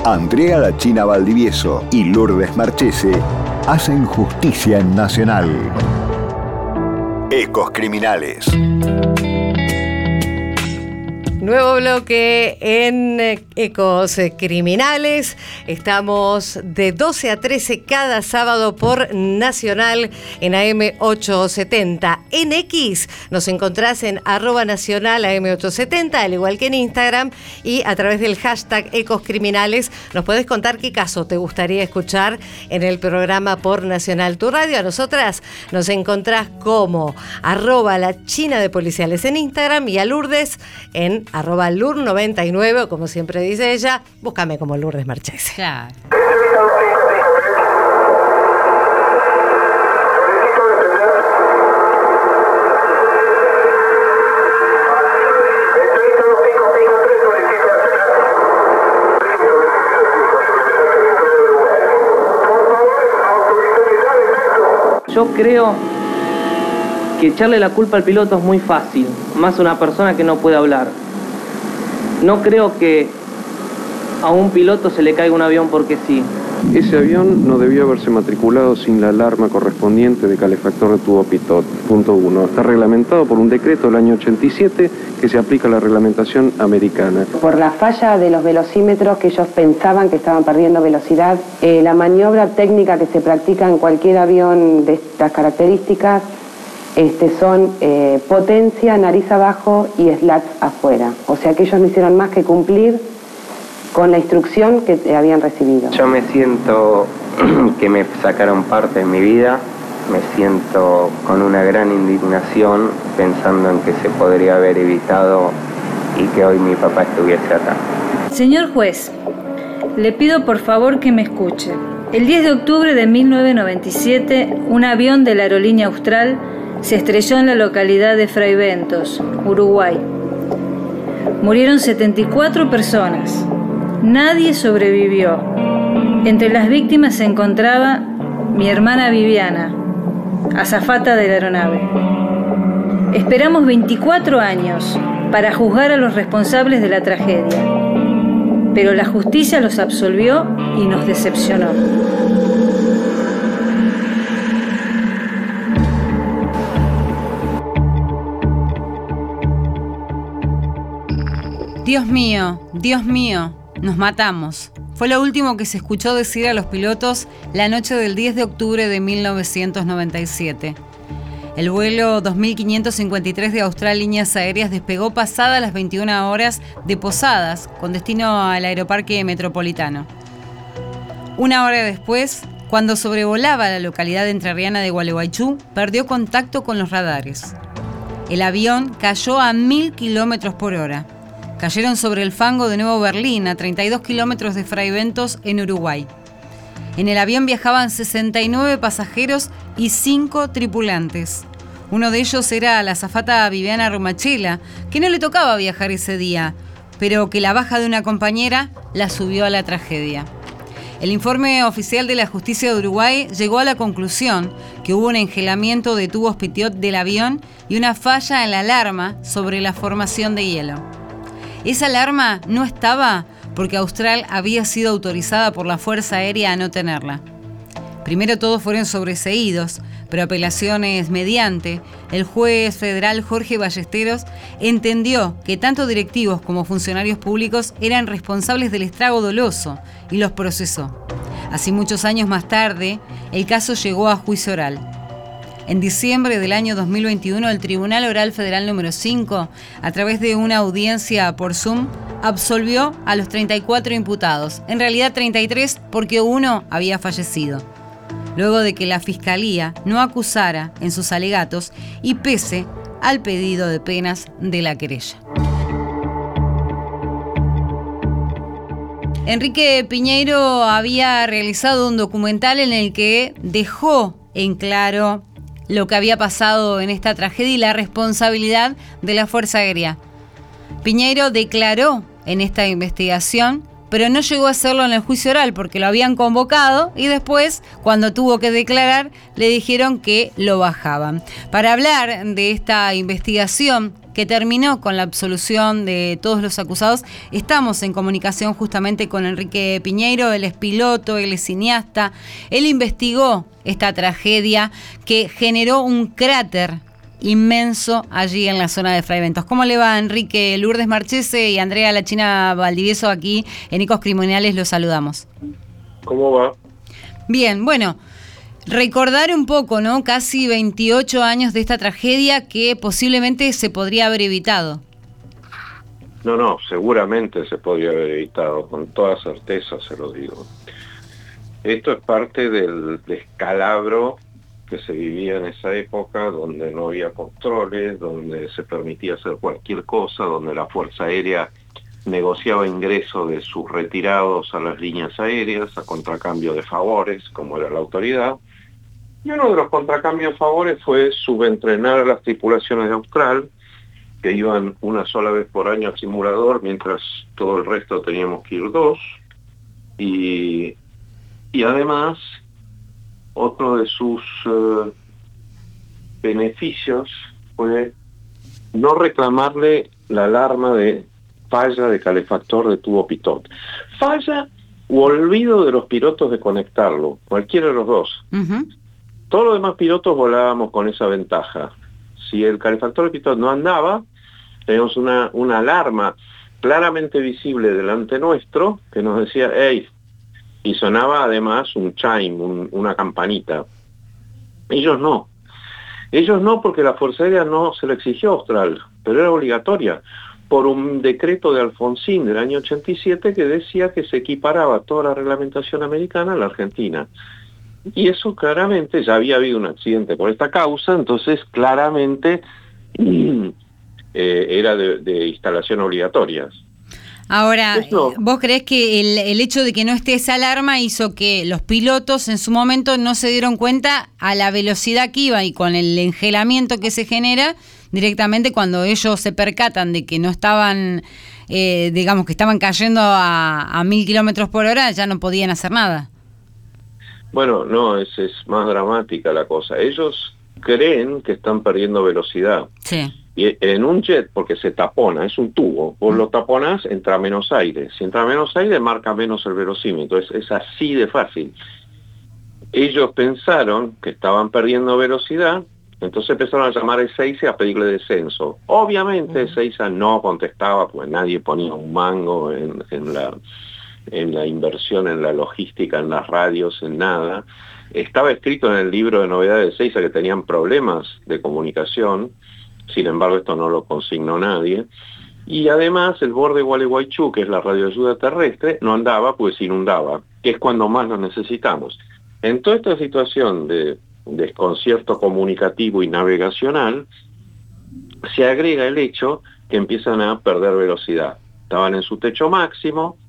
Andrea La China Valdivieso y Lourdes Marchese hacen justicia en Nacional. Ecos Criminales. Nuevo bloque en Ecos Criminales. Estamos de 12 a 13 cada sábado por Nacional en AM870. En X nos encontrás en @Nacional AM870, al igual que en Instagram, y a través del hashtag Ecos Criminales nos podés contar qué caso te gustaría escuchar en el programa por Nacional Tu Radio. A nosotras nos encontrás como @La China de Policiales en Instagram y a Lourdes en @Lur99, como siempre dice ella. Búscame como Lourdes Marchese. Claro. Yo creo que echarle la culpa al piloto es muy fácil, más a una persona que no puede hablar. No creo que a un piloto se le caiga un avión porque sí. Ese avión no debió haberse matriculado sin la alarma correspondiente de calefactor de tubo pitot. Punto 1. Está reglamentado por un decreto del año 87 que se aplica a la reglamentación americana. Por la falla de los velocímetros, que ellos pensaban que estaban perdiendo velocidad, la maniobra técnica que se practica en cualquier avión de estas características son potencia, nariz abajo y slats afuera. O sea que ellos no hicieron más que cumplir con la instrucción que habían recibido. Yo me siento que me sacaron parte de mi vida, me siento con una gran indignación pensando en que se podría haber evitado y que hoy mi papá estuviese acá. Señor juez, le pido por favor que me escuche. El 10 de octubre de 1997, un avión de la aerolínea Austral se estrelló en la localidad de Fraiventos, Uruguay. Murieron 74 personas. Nadie sobrevivió. Entre las víctimas se encontraba mi hermana Viviana, azafata de la aeronave. Esperamos 24 años para juzgar a los responsables de la tragedia, pero la justicia los absolvió y nos decepcionó. Dios mío, nos matamos. Fue lo último que se escuchó decir a los pilotos la noche del 10 de octubre de 1997. El vuelo 2553 de Austral Líneas Aéreas despegó pasadas las 21 horas de Posadas, con destino al Aeroparque Metropolitano. Una hora después, cuando sobrevolaba la localidad entrerriana de Gualeguaychú, perdió contacto con los radares. El avión cayó a 1000 kilómetros por hora. Cayeron sobre el fango de Nuevo Berlín, a 32 kilómetros de Fraiventos, en Uruguay. En el avión viajaban 69 pasajeros y 5 tripulantes. Uno de ellos era la azafata Viviana Rumachela, que no le tocaba viajar ese día, pero que la baja de una compañera la subió a la tragedia. El informe oficial de la Justicia de Uruguay llegó a la conclusión que hubo un engelamiento de tubos pitot del avión y una falla en la alarma sobre la formación de hielo. Esa alarma no estaba porque Austral había sido autorizada por la Fuerza Aérea a no tenerla. Primero todos fueron sobreseídos, pero apelaciones mediante, el juez federal Jorge Ballesteros entendió que tanto directivos como funcionarios públicos eran responsables del estrago doloso y los procesó. Así, muchos años más tarde, el caso llegó a juicio oral. En diciembre del año 2021, el Tribunal Oral Federal número 5, a través de una audiencia por Zoom, absolvió a los 34 imputados, en realidad 33 porque uno había fallecido, luego de que la Fiscalía no acusara en sus alegatos y pese al pedido de penas de la querella. Enrique Piñeiro había realizado un documental en el que dejó en claro lo que había pasado en esta tragedia y la responsabilidad de la Fuerza Aérea. Piñeiro declaró en esta investigación, pero no llegó a hacerlo en el juicio oral porque lo habían convocado y después, cuando tuvo que declarar, le dijeron que lo bajaban. Para hablar de esta investigación que terminó con la absolución de todos los acusados. Estamos en comunicación justamente con Enrique Piñeiro, él es piloto, él es cineasta, él investigó esta tragedia que generó un cráter inmenso allí en la zona de Fray Bentos. ¿Cómo le va, Enrique? Lourdes Marchese y Andrea La China Valdivieso aquí en Ecos Criminales los saludamos. ¿Cómo va? Bien, bueno, recordar un poco, ¿no? Casi 28 años de esta tragedia que posiblemente se podría haber evitado. No, seguramente se podría haber evitado, con toda certeza se lo digo. Esto es parte del descalabro que se vivía en esa época, donde no había controles, donde se permitía hacer cualquier cosa, donde la Fuerza Aérea negociaba ingreso de sus retirados a las líneas aéreas a contracambio de favores, como era la autoridad. Y uno de los contracambios de favores fue subentrenar a las tripulaciones de Austral, que iban una sola vez por año al simulador, mientras todo el resto teníamos que ir 2. Y además, otro de sus beneficios fue no reclamarle la alarma de falla de calefactor de tubo pitot. Falla u olvido de los pilotos de conectarlo, cualquiera de los dos. Uh-huh. Todos los demás pilotos volábamos con esa ventaja. Si el calefactor de pitot no andaba, teníamos una alarma claramente visible delante nuestro que nos decía, hey, y sonaba además un chime, una campanita. Ellos no porque la Fuerza Aérea no se lo exigió a Austral, pero era obligatoria, por un decreto de Alfonsín del año 87 que decía que se equiparaba toda la reglamentación americana a la Argentina. Y eso claramente, ya había habido un accidente por esta causa, entonces claramente era de instalación obligatoria. Ahora, ¿vos creés que el hecho de que no esté esa alarma hizo que los pilotos en su momento no se dieron cuenta a la velocidad que iba y con el engelamiento que se genera directamente cuando ellos se percatan de que no estaban, digamos que estaban cayendo a 1000 kilómetros por hora, ya no podían hacer nada? Bueno, no, es más dramática la cosa. Ellos creen que están perdiendo velocidad. Sí. Y en un jet, porque se tapona, es un tubo, vos lo taponás, entra menos aire. Si entra menos aire, marca menos el velocímetro. Es así de fácil. Ellos pensaron que estaban perdiendo velocidad, entonces empezaron a llamar a Ezeiza a pedirle descenso. Obviamente Ezeiza no contestaba, pues nadie ponía un mango en la inversión, en la logística, en las radios, en nada. Estaba escrito en el libro de novedades de Ezeiza que tenían problemas de comunicación. Sin embargo, esto no lo consignó nadie. Y además, el borde Gualeguaychú, que es la radioayuda terrestre, no andaba, pues se inundaba, que es cuando más lo necesitamos. En toda esta situación de desconcierto comunicativo y navegacional, se agrega el hecho que empiezan a perder velocidad. Estaban en su techo máximo,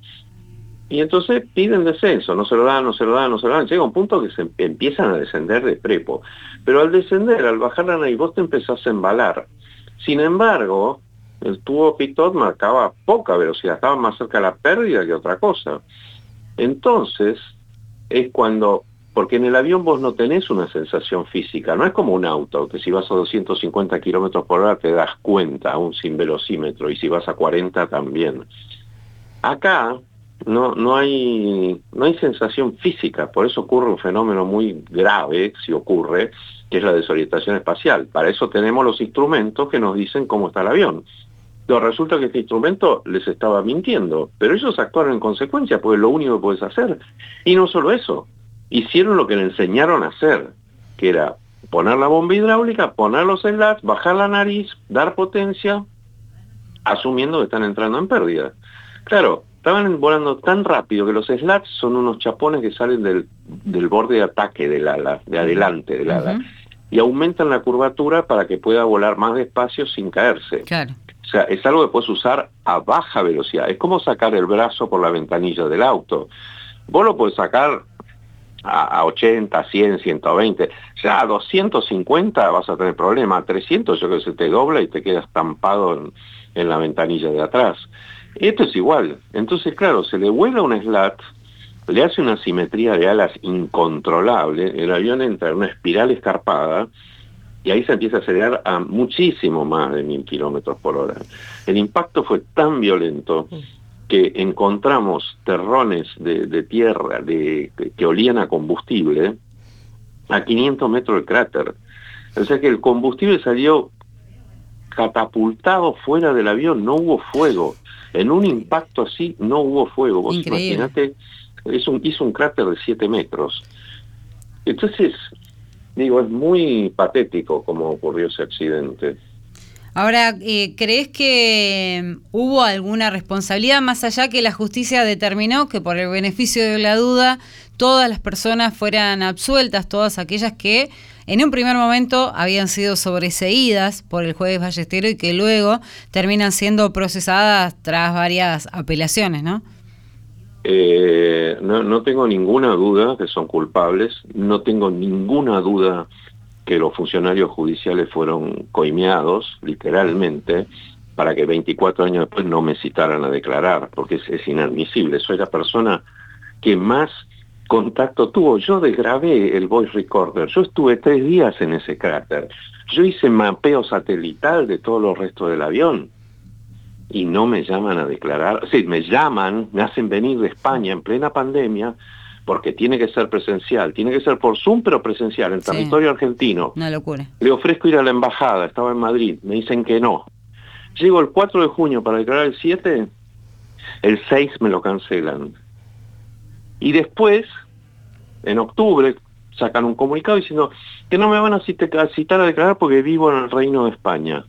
y entonces piden descenso, no se lo dan. Llega un punto que se empiezan a descender de prepo. Pero al descender, al bajar la nariz, vos te empezás a embalar. Sin embargo, el tubo pitot marcaba poca velocidad, estaba más cerca de la pérdida que otra cosa. Entonces, es cuando, porque en el avión vos no tenés una sensación física, no es como un auto, que si vas a 250 kilómetros por hora te das cuenta, aún sin velocímetro, y si vas a 40 también. Acá, no hay sensación física, por eso ocurre un fenómeno muy grave, si ocurre, que es la desorientación espacial. Para eso tenemos los instrumentos que nos dicen cómo está el avión. Pero resulta que este instrumento les estaba mintiendo, pero ellos actuaron en consecuencia, porque es lo único que puedes hacer. Y no solo eso, hicieron lo que le enseñaron a hacer, que era poner la bomba hidráulica, poner los slats, bajar la nariz, dar potencia, asumiendo que están entrando en pérdida. Claro, estaban volando tan rápido que los slats son unos chapones que salen del borde de ataque del ala, de adelante del ala, y aumentan la curvatura para que pueda volar más despacio sin caerse. Claro. O sea, es algo que puedes usar a baja velocidad. Es como sacar el brazo por la ventanilla del auto. Vos lo podés sacar a 80, 100, 120. Ya a 250 vas a tener problema. A 300 yo creo que se te dobla y te quedas estampado en la ventanilla de atrás. Esto es igual. Entonces, claro, se le vuela un slat, le hace una simetría de alas incontrolable, el avión entra en una espiral escarpada y ahí se empieza a acelerar a muchísimo más de 1000 kilómetros por hora. El impacto fue tan violento que encontramos terrones de tierra que olían a combustible a 500 metros del cráter. O sea que el combustible salió catapultado fuera del avión, no hubo fuego. En un impacto así no hubo fuego. Vos imaginate, hizo un cráter de 7 metros. Entonces, digo, es muy patético cómo ocurrió ese accidente. Ahora, ¿crees que hubo alguna responsabilidad más allá que la justicia determinó que por el beneficio de la duda todas las personas fueran absueltas, todas aquellas que en un primer momento habían sido sobreseídas por el juez Ballestero y que luego terminan siendo procesadas tras varias apelaciones, ¿no? No tengo ninguna duda que son culpables, no tengo ninguna duda que los funcionarios judiciales fueron coimeados, literalmente, para que 24 años después no me citaran a declarar, porque es inadmisible. Soy la persona que más contacto tuvo. Yo desgrabé el voice recorder, yo estuve 3 días en ese cráter, yo hice mapeo satelital de todos los restos del avión, y no me llaman a declarar. Sí, me llaman, me hacen venir de España en plena pandemia, porque tiene que ser presencial, tiene que ser por Zoom, pero presencial, en territorio argentino. Una locura. Le ofrezco ir a la embajada, estaba en Madrid, me dicen que no. Llego el 4 de junio para declarar el 7, el 6 me lo cancelan. Y después, en octubre, sacan un comunicado diciendo que no me van a citar a declarar porque vivo en el Reino de España.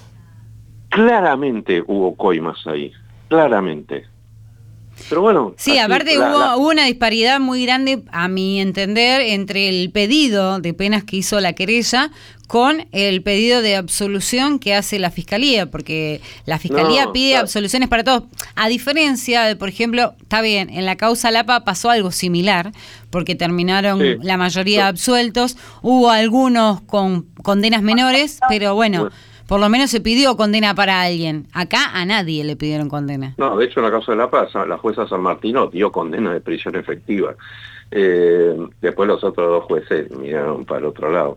Claramente hubo coimas ahí, claramente. Pero bueno... Sí, aparte hubo una disparidad muy grande, a mi entender, entre el pedido de penas que hizo la querella con el pedido de absolución que hace la Fiscalía, porque la Fiscalía pide absoluciones para todos. A diferencia de, por ejemplo, está bien, en la causa Lapa pasó algo similar, porque terminaron la mayoría absueltos, hubo algunos con condenas menores, pero bueno, por lo menos se pidió condena para alguien. Acá a nadie le pidieron condena. No, de hecho en la causa de La Paz, la jueza San Martino dio condena de prisión efectiva. Después los otros 2 jueces miraron para el otro lado.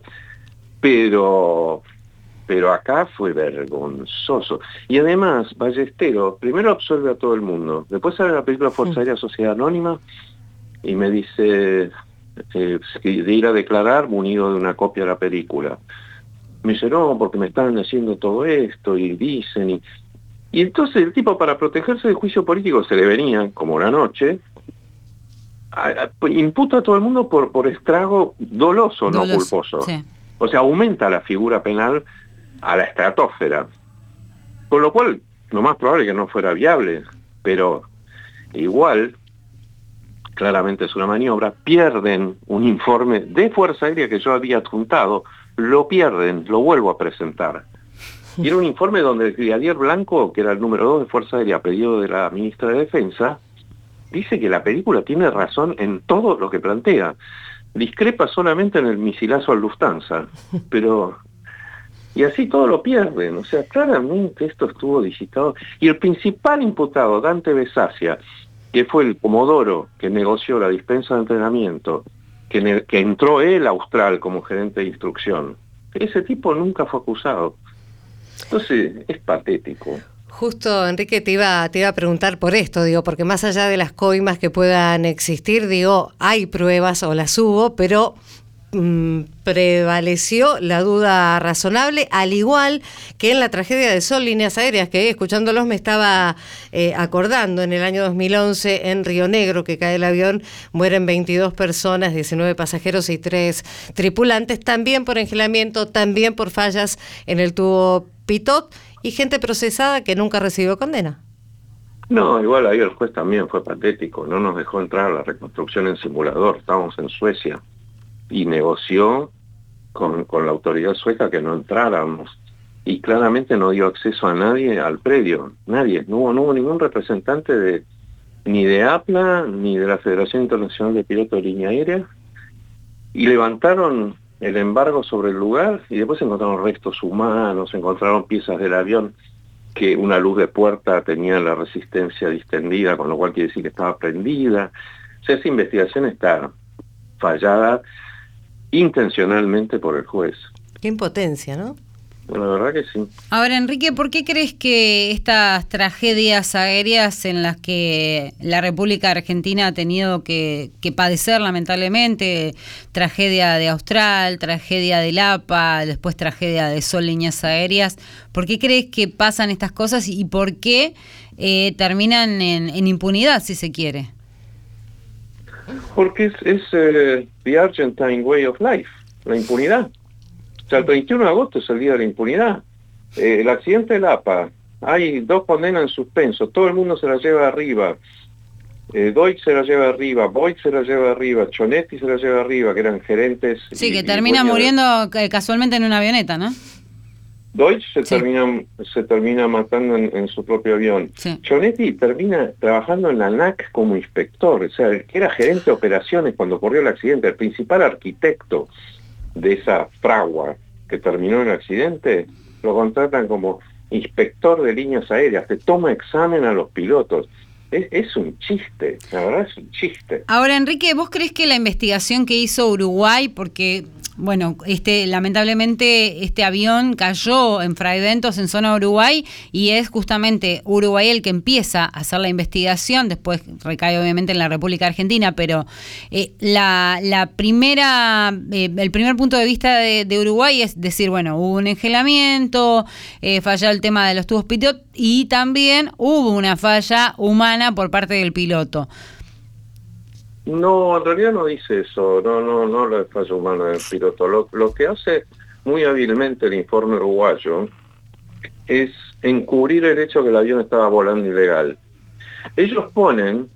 Pero acá fue vergonzoso. Y además, Ballestero primero absuelve a todo el mundo. Después sale la película Fuerza Aérea Sociedad Anónima y me dice de ir a declarar munido de una copia de la película. Me dice, no, porque me están haciendo todo esto, y dicen, y entonces el tipo, para protegerse del juicio político, se le venía, como la noche, imputa a todo el mundo por estrago doloso, no culposo. Sí. O sea, aumenta la figura penal a la estratosfera. Con lo cual, lo más probable es que no fuera viable, pero igual, claramente es una maniobra. Pierden un informe de Fuerza Aérea que yo había adjuntado, lo pierden, lo vuelvo a presentar. Y era un informe donde el brigadier Blanco, que era el número 2 de Fuerza Aérea, a pedido de la ministra de Defensa, dice que la película tiene razón en todo lo que plantea. Discrepa solamente en el misilazo al Lufthansa, pero... Y así todo lo pierden, o sea, claramente esto estuvo digitado. Y el principal imputado, Dante Besacia, que fue el comodoro que negoció la dispensa de entrenamiento, que entró él a Austral como gerente de instrucción, ese tipo nunca fue acusado. Entonces, es patético. Justo, Enrique, te iba a preguntar por esto, digo, porque más allá de las coimas que puedan existir, digo, hay pruebas o las hubo, pero prevaleció la duda razonable, al igual que en la tragedia de Sol Líneas Aéreas, que escuchándolos me estaba acordando, en el año 2011 en Río Negro, que cae el avión, mueren 22 personas, 19 pasajeros y 3 tripulantes, también por engelamiento, también por fallas en el tubo pitot, y gente procesada que nunca recibió condena. No, igual ahí el juez también fue patético, no nos dejó entrar a la reconstrucción en simulador, estábamos en Suecia, y negoció con la autoridad sueca que no entráramos, y claramente no dio acceso a nadie al predio, nadie, no hubo ningún representante ni de APLA, ni de la Federación Internacional de Pilotos de Línea Aérea, y levantaron el embargo sobre el lugar, y después encontraron restos humanos, encontraron piezas del avión, que una luz de puerta tenía la resistencia distendida, con lo cual quiere decir que estaba prendida. O sea, esa investigación está fallada intencionalmente por el juez. Qué impotencia, ¿no? Bueno, la verdad que sí. Ahora, Enrique, ¿por qué crees que estas tragedias aéreas en las que la República Argentina ha tenido que padecer, lamentablemente, tragedia de Austral, tragedia de Lapa, después tragedia de Sol Líneas Aéreas, ¿por qué crees que pasan estas cosas y por qué terminan en impunidad, si se quiere? Porque es the Argentine way of life, la impunidad. O sea, el 31 de agosto es el día de la impunidad. El accidente de Lapa, hay 2 condenas en suspenso, todo el mundo se la lleva arriba. Deutsch se la lleva arriba, Boyd se la lleva arriba, Chonetti se la lleva arriba, que eran gerentes. Sí, que termina muriendo casualmente en una avioneta, ¿no? Deutsch se termina matando en su propio avión. Sí. Chonetti termina trabajando en la ANAC como inspector, o sea, el que era gerente de operaciones cuando ocurrió el accidente, el principal arquitecto de esa fragua que terminó en el accidente, lo contratan como inspector de líneas aéreas, te toma examen a los pilotos. Es un chiste, la verdad es un chiste. Ahora, Enrique, ¿vos crees que la investigación que hizo Uruguay, porque, bueno, lamentablemente este avión cayó en Fraiventos, en zona Uruguay, y es justamente Uruguay el que empieza a hacer la investigación, después recae obviamente en la República Argentina, pero el primer punto de vista de Uruguay es decir, bueno, hubo un engelamiento, falló el tema de los tubos pitot, y también hubo una falla humana por parte del piloto. No, en realidad no dice eso, no la falla humana del piloto. Lo que hace muy hábilmente el informe uruguayo es encubrir el hecho que el avión estaba volando ilegal. Ellos ponen,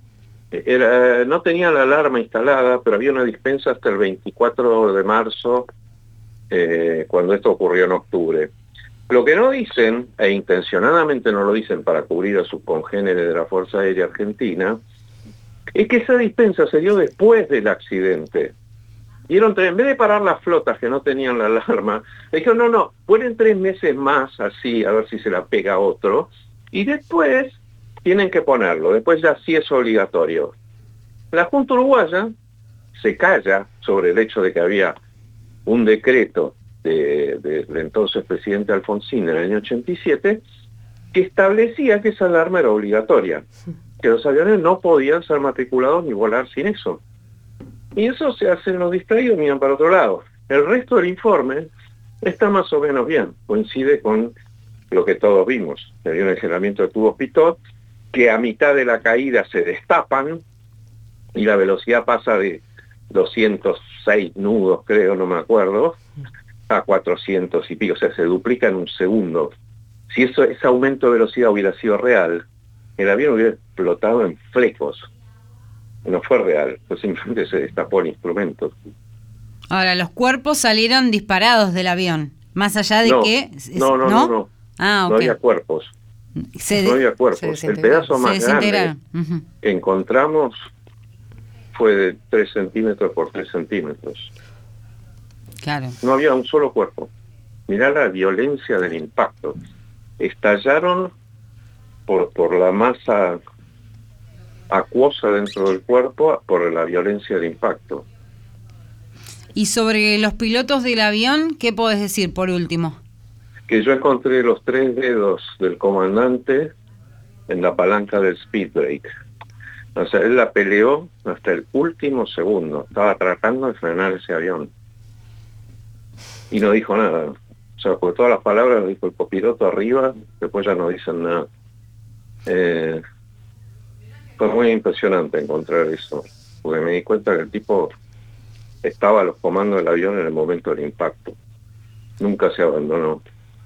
no tenían la alarma instalada, pero había una dispensa hasta el 24 de marzo, cuando esto ocurrió en octubre. Lo que no dicen, e intencionadamente no lo dicen para cubrir a sus congéneres de la Fuerza Aérea Argentina, es que esa dispensa se dio después del accidente. En vez de parar las flotas que no tenían la alarma, dijeron, no, pueden 3 meses más así, a ver si se la pega otro, y después tienen que ponerlo, después ya sí es obligatorio. La Junta Uruguaya se calla sobre el hecho de que había un decreto del entonces presidente Alfonsín en el año 87, que establecía que esa alarma era obligatoria, que los aviones no podían ser matriculados ni volar sin eso. Y eso se hacen los distraídos, miran para otro lado. El resto del informe está más o menos bien, coincide con lo que todos vimos. Había un engelamiento de tubos pitot, que a mitad de la caída se destapan y la velocidad pasa de 206 nudos, creo, no me acuerdo, a 400 y pico, o sea, se duplica en un segundo. Si ese aumento de velocidad hubiera sido real, el avión hubiera explotado en flecos. No fue real, pues simplemente se destapó el instrumento. Ahora, los cuerpos salieron disparados del avión, más allá de que... No. Ah, okay. No había cuerpos. No había cuerpos. El pedazo más grande que encontramos fue de 3 centímetros por 3 centímetros. Claro. No había un solo cuerpo. Mirá la violencia del impacto. Estallaron por la masa acuosa dentro del cuerpo, por la violencia del impacto. Y sobre los pilotos del avión, ¿qué podés decir por último? Que yo encontré los 3 dedos del comandante en la palanca del speed brake. O sea, él la peleó hasta el último segundo. Estaba tratando de frenar ese avión. Y no dijo nada. O sea, porque todas las palabras las dijo el copiloto arriba, después ya no dicen nada. Fue muy impresionante encontrar eso, porque me di cuenta que el tipo estaba a los comandos del avión en el momento del impacto. Nunca se abandonó.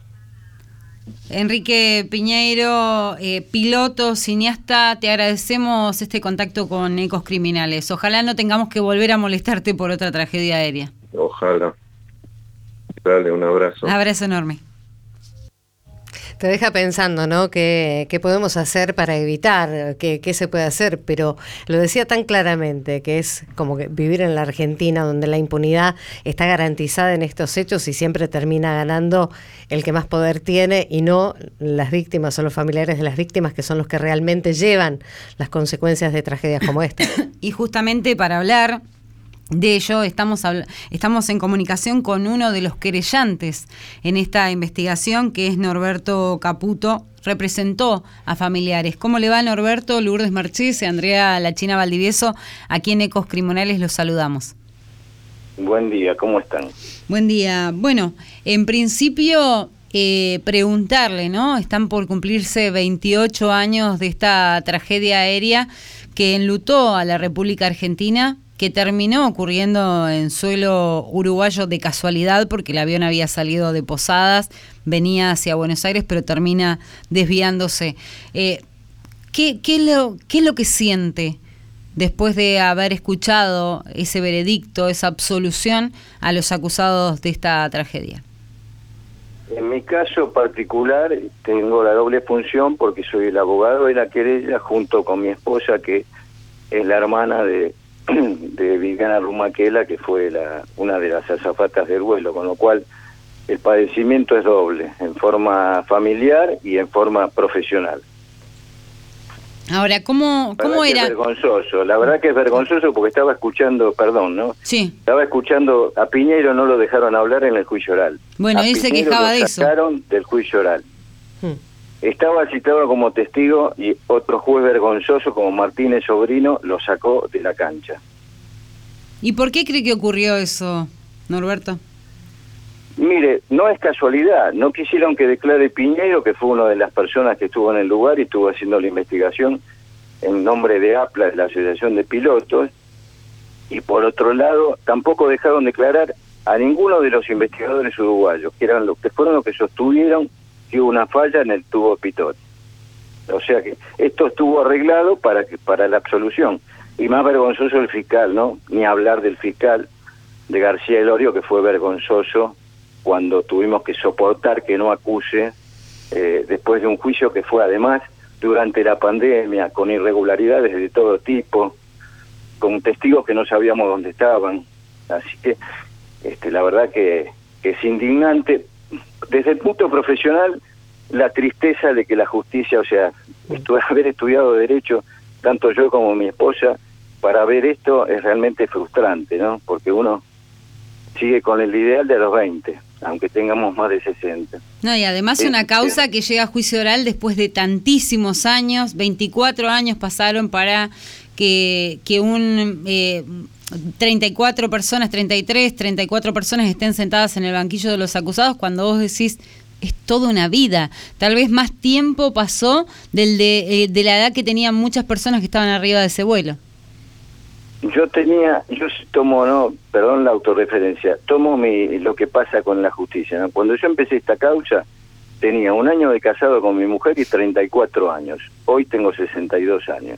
Enrique Piñeiro, piloto, cineasta, te agradecemos este contacto con Ecos Criminales. Ojalá no tengamos que volver a molestarte por otra tragedia aérea. Ojalá. Dale, un abrazo. Un abrazo enorme. Te deja pensando, ¿no? ¿Qué podemos hacer para evitar? ¿Qué se puede hacer? Pero lo decía tan claramente, que es como que vivir en la Argentina, donde la impunidad está garantizada en estos hechos y siempre termina ganando el que más poder tiene y no las víctimas o los familiares de las víctimas, que son los que realmente llevan las consecuencias de tragedias como esta. Y justamente para hablar de ello, estamos en comunicación con uno de los querellantes en esta investigación, que es Norberto Caputo. Representó a familiares. ¿Cómo le va, Norberto? Lourdes Marchese, Andrea La China Valdivieso, aquí en Ecos Criminales los saludamos. Buen día, ¿cómo están? Buen día. Bueno, en principio preguntarle, ¿no? Están por cumplirse 28 años de esta tragedia aérea que enlutó a la República Argentina, que terminó ocurriendo en suelo uruguayo de casualidad, porque el avión había salido de Posadas, venía hacia Buenos Aires, pero termina desviándose. ¿Qué es lo que siente después de haber escuchado ese veredicto, esa absolución a los acusados de esta tragedia? En mi caso particular tengo la doble función porque soy el abogado de la querella junto con mi esposa, que es la hermana de Viviana Rumaquela, que fue una de las azafatas del vuelo, con lo cual el padecimiento es doble, en forma familiar y en forma profesional. Ahora, ¿cómo era? Es vergonzoso, la verdad que es vergonzoso porque estaba escuchando, ¿no? Sí. Estaba escuchando a Piñeiro, no lo dejaron hablar en el juicio oral. Bueno, él se quejaba de eso. Lo sacaron del juicio oral. Estaba citado como testigo y otro juez vergonzoso como Martínez Sobrino lo sacó de la cancha. ¿Y por qué cree que ocurrió eso, Norberto? Mire, no es casualidad, no quisieron que declare Piñeiro, que fue una de las personas que estuvo en el lugar y estuvo haciendo la investigación en nombre de APLA, de la Asociación de Pilotos, y por otro lado tampoco dejaron declarar a ninguno de los investigadores uruguayos, que fueron los que sostuvieron que hubo una falla en el tubo pitot. O sea que esto estuvo arreglado para la absolución. Y más vergonzoso el fiscal, ¿no? Ni hablar del fiscal de García Elorio, que fue vergonzoso cuando tuvimos que soportar que no acuse después de un juicio que fue además durante la pandemia, con irregularidades de todo tipo, con testigos que no sabíamos dónde estaban. Así que la verdad que es indignante. Desde el punto profesional, la tristeza de que la justicia, o sea, haber estudiado Derecho, tanto yo como mi esposa, para ver esto es realmente frustrante, ¿no? Porque uno sigue con el ideal de los 20, aunque tengamos más de 60. No, y además una causa que llega a juicio oral después de tantísimos años, 24 años pasaron para que 34 personas estén sentadas en el banquillo de los acusados, cuando vos decís, es toda una vida. Tal vez más tiempo pasó de la edad que tenían muchas personas que estaban arriba de ese vuelo. Yo tomo, perdón la autorreferencia, tomo lo que pasa con la justicia, ¿no? Cuando yo empecé esta causa, tenía 1 año de casado con mi mujer y 34 años. Hoy tengo 62 años.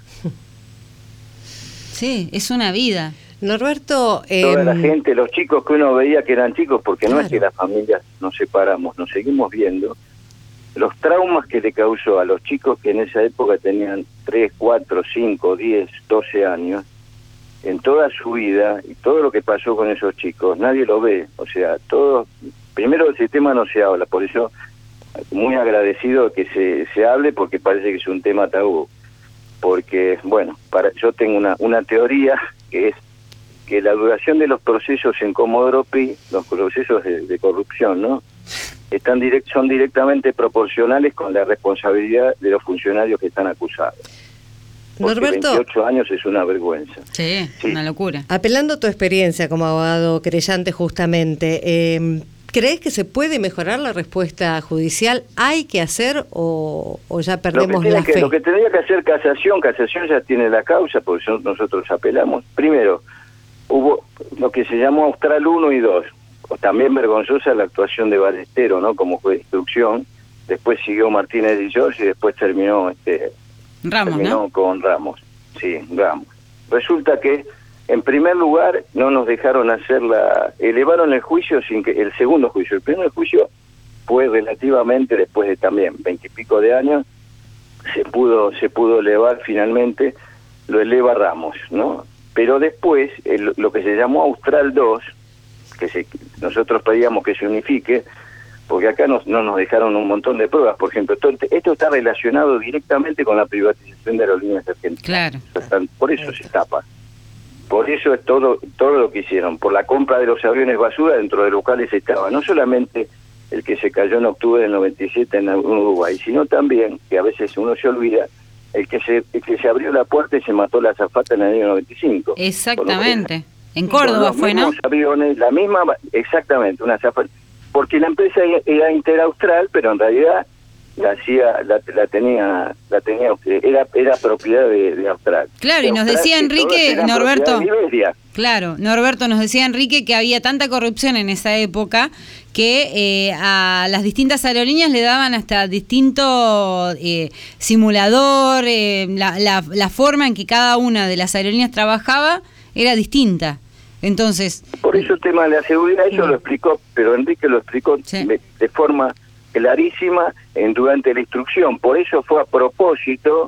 Sí, es una vida. Norberto... Toda la gente, los chicos que uno veía que eran chicos, porque no es que las familias nos separamos, nos seguimos viendo, los traumas que le causó a los chicos que en esa época tenían 3, 4, 5, 10, 12 años, en toda su vida, y todo lo que pasó con esos chicos, nadie lo ve. O sea, primero ese tema no se habla, por eso muy agradecido que se hable, porque parece que es un tema tabú. Porque, bueno, yo tengo una teoría que es que la duración de los procesos en Comodoro Pi, los procesos de corrupción, ¿no? Son directamente proporcionales con la responsabilidad de los funcionarios que están acusados. Porque Norberto, 28 años es una vergüenza. Sí, una locura. Apelando a tu experiencia como abogado querellante justamente, ¿crees que se puede mejorar la respuesta judicial? ¿Hay que hacer o ya perdemos la fe? Lo que tendría que hacer Casación ya tiene la causa, porque nosotros apelamos. Primero, hubo lo que se llamó Austral 1 y 2, también vergonzosa la actuación de Ballestero, ¿no? Como juez de instrucción. Después siguió Martínez y George y después terminó Ramos, ¿no? Con Ramos. Sí, Ramos. Resulta que en primer lugar no nos dejaron elevaron el juicio el segundo juicio. El primer juicio fue relativamente después de también 20 y pico de años, se pudo elevar finalmente, lo eleva Ramos, ¿no? Pero después lo que se llamó Austral 2, nosotros pedíamos que se unifique, porque acá no nos dejaron un montón de pruebas. Por ejemplo, esto está relacionado directamente con la privatización de Aerolíneas Argentinas. Claro. Por eso se tapa. Por eso es todo lo que hicieron, por la compra de los aviones basura dentro de locales estaba, no solamente el que se cayó en octubre del 97 en Uruguay, sino también, que a veces uno se olvida, el que se abrió la puerta y se mató la azafata en el año 95. Exactamente. En Córdoba fue, ¿no? Los aviones, la misma, exactamente, una azafata, porque la empresa era Interaustral, pero en realidad era propiedad de Austral. Claro, y nos decía Enrique, Norberto, claro, Norberto, nos decía Enrique que había tanta corrupción en esa época que a las distintas aerolíneas le daban hasta distinto simulador, la forma en que cada una de las aerolíneas trabajaba era distinta. Entonces, por eso el tema de la seguridad, eso lo explicó, pero Enrique lo explicó de forma clarísima durante la instrucción. Por eso fue a propósito,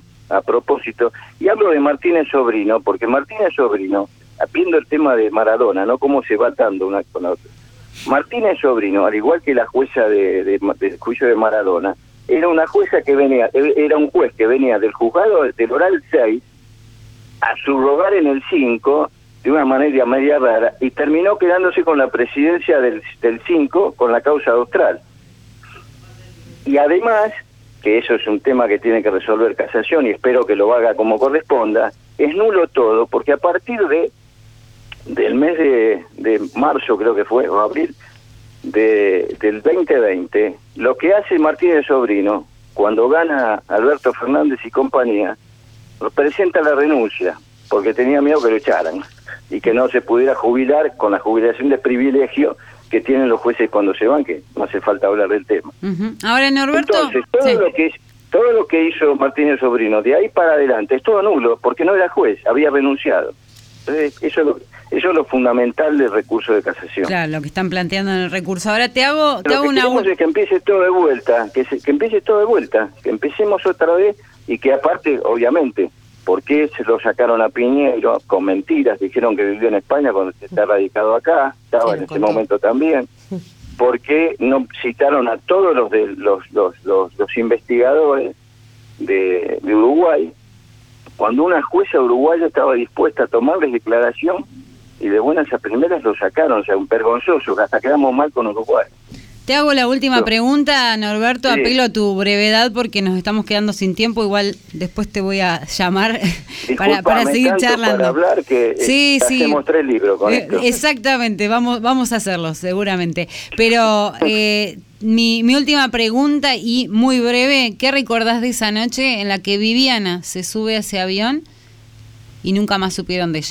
y hablo de Martínez Sobrino, porque Martínez Sobrino, viendo el tema de Maradona, ¿no? Cómo se va atando una con la otra. Martínez Sobrino, al igual que la jueza del juicio de Maradona, era una jueza que era un juez que venía del juzgado del oral 6 a subrogar en el 5 de una manera media rara, y terminó quedándose con la presidencia del 5 con la causa de Austral. Y además, que eso es un tema que tiene que resolver Casación y espero que lo haga como corresponda, es nulo todo, porque a partir del mes de marzo, creo que fue, o abril, del 2020, lo que hace Martínez Sobrino, cuando gana Alberto Fernández y compañía, presenta la renuncia, porque tenía miedo que lo echaran, y que no se pudiera jubilar con la jubilación de privilegio que tienen los jueces cuando se van, que no hace falta hablar del tema. Uh-huh. Ahora, Norberto... Entonces, todo lo que hizo Martínez Sobrino, de ahí para adelante, es todo nulo, porque no era juez, había renunciado. Entonces, eso es lo fundamental del recurso de casación. Claro, lo que están planteando en el recurso. Ahora te hago una... Es que empiece todo de vuelta, que empiece todo de vuelta, que empecemos otra vez, y que aparte, obviamente, ¿por qué se lo sacaron a Piñeiro con mentiras? Dijeron que vivió en España cuando está radicado acá, estaba en ese momento también. ¿Por qué no citaron a todos los investigadores de Uruguay cuando una jueza uruguaya estaba dispuesta a tomarles declaración y de buenas a primeras lo sacaron? O sea, un vergonzoso, que hasta quedamos mal con Uruguay. Te hago la última pregunta, Norberto, sí. Apelo a tu brevedad porque nos estamos quedando sin tiempo, igual después te voy a llamar para seguir charlando. Para hablar que hacemos 3 libros con esto. Exactamente, vamos a hacerlo seguramente. Pero mi última pregunta y muy breve, ¿qué recordás de esa noche en la que Viviana se sube a ese avión y nunca más supieron de ella?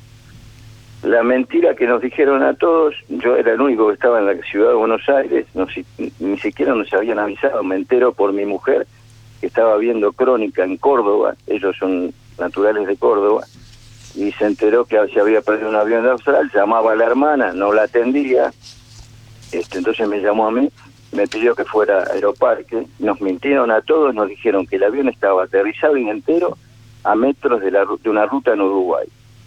La mentira que nos dijeron a todos, yo era el único que estaba en la ciudad de Buenos Aires, ni siquiera nos habían avisado, me entero por mi mujer, que estaba viendo Crónica en Córdoba, ellos son naturales de Córdoba, y se enteró que se había perdido un avión de Austral, llamaba a la hermana, no la atendía, entonces me llamó a mí, me pidió que fuera a Aeroparque, nos mintieron a todos, nos dijeron que el avión estaba aterrizado y entero a metros de una ruta en Uruguay.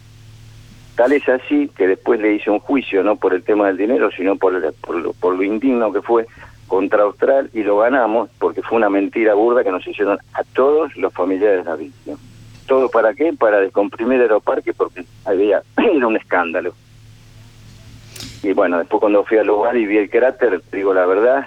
Tal es así que después le hice un juicio, no por el tema del dinero, sino por lo indigno que fue contra Austral, y lo ganamos porque fue una mentira burda que nos hicieron a todos los familiares de la víctima. ¿Todo para qué? Para descomprimir Aeroparque, porque era un escándalo. Y bueno, después cuando fui al lugar y vi el cráter, digo la verdad,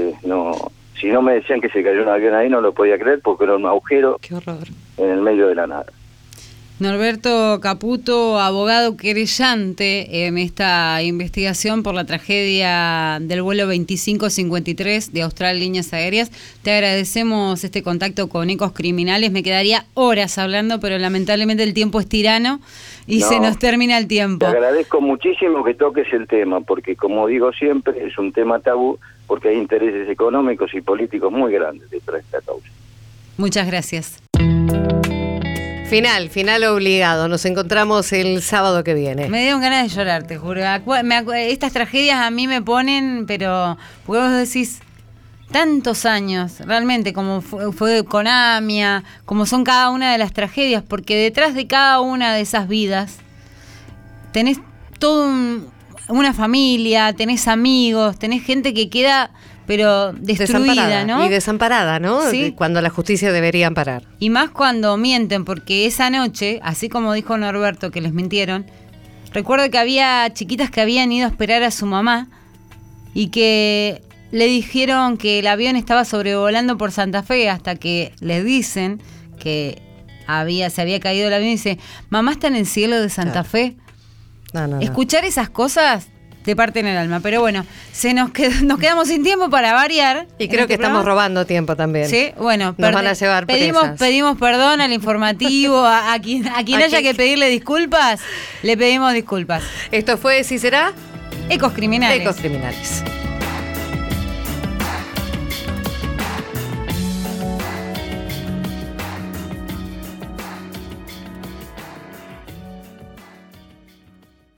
si no me decían que se cayó un avión ahí no lo podía creer porque era un agujero en el medio de la nada. Norberto Caputo, abogado querellante en esta investigación por la tragedia del vuelo 2553 de Austral Líneas Aéreas. Te agradecemos este contacto con Ecos Criminales. Me quedaría horas hablando, pero lamentablemente el tiempo es tirano y se nos termina el tiempo. Te agradezco muchísimo que toques el tema, porque como digo siempre, es un tema tabú, porque hay intereses económicos y políticos muy grandes detrás de esta causa. Muchas gracias. Final obligado. Nos encontramos el sábado que viene. Me dieron ganas de llorar, te juro. Estas tragedias a mí me ponen, pero porque vos decís tantos años, realmente, como fue con Amia, como son cada una de las tragedias, porque detrás de cada una de esas vidas tenés toda una familia, tenés amigos, tenés gente que queda pero destruida, ¿no? Y desamparada, ¿no? Sí. Cuando la justicia debería amparar. Y más cuando mienten, porque esa noche, así como dijo Norberto que les mintieron, recuerdo que había chiquitas que habían ido a esperar a su mamá y que le dijeron que el avión estaba sobrevolando por Santa Fe hasta que les dicen que se había caído el avión y dice, mamá está en el cielo de Santa Fe. No. Escuchar esas cosas te parten el alma, pero bueno, nos quedamos sin tiempo para variar. Y creo que estamos robando tiempo también. Sí, bueno, nos van a llevar presas. Pedimos perdón al informativo, a quien haya que pedirle disculpas, le pedimos disculpas. Esto fue, ¿sí será? Ecos Criminales. Ecos Criminales.